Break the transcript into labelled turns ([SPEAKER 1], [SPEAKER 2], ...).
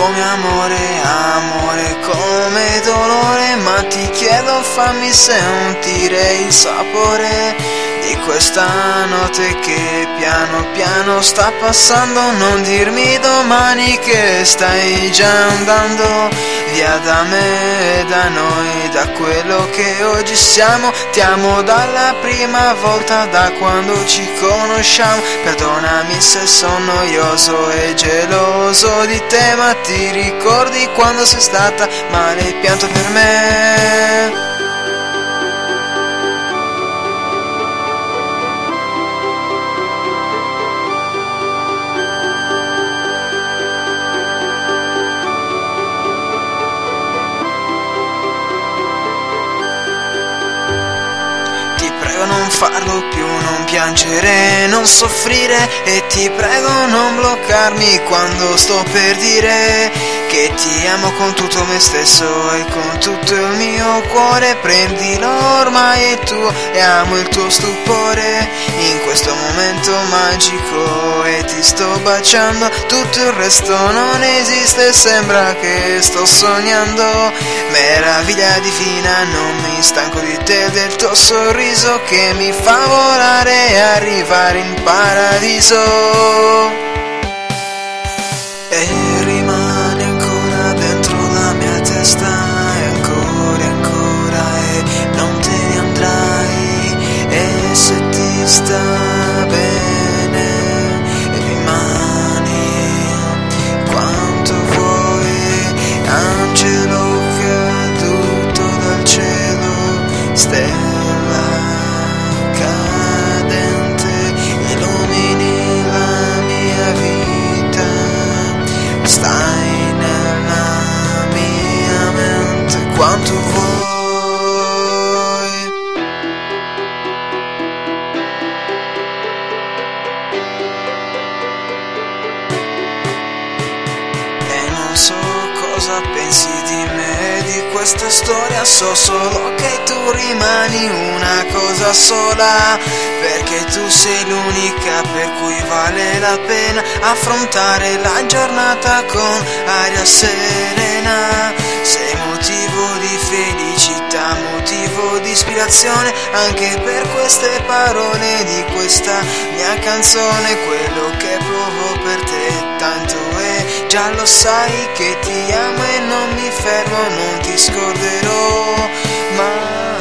[SPEAKER 1] come amore, amore come dolore, ma ti chiedo fammi sentire il sapore di questa notte che piano piano sta passando. Non dirmi domani che stai già andando via da me, da noi, da quello che oggi siamo. Ti amo dalla prima volta, da quando ci conosciamo. Perdonami se sono noioso e geloso di te, ma ti ricordi quando sei stata male e pianto per me? Non farlo più, non piangere, non soffrire, e ti prego non bloccarmi quando sto per dire che ti amo con tutto me stesso e con tutto il mio cuore. Prendilo, ormai è tuo e amo il tuo stupore in questo momento magico e ti sto baciando. Tutto il resto non esiste, sembra che sto sognando. Meraviglia divina, non mi stanco di te, del tuo sorriso che mi fa volare e arrivare in paradiso. E rimani ancora dentro la mia testa, e ancora e ancora, e non te ne andrai. E se ti sta bene rimani quanto vuoi, angelo caduto dal cielo, stella cadente, illumini la mia vita, stai nella mia mente quanto vuoi. E non so cosa pensi di me, di questa storia, so solo che tu rimani una cosa sola, perché tu sei l'unica per cui vale la pena affrontare la giornata con aria serena. Sei motivo di felicità, motivo di ispirazione anche per queste parole di questa mia canzone. Quello che provo per te tanto è, già lo sai che ti amo e non mi fermo, non ti scorderò mai.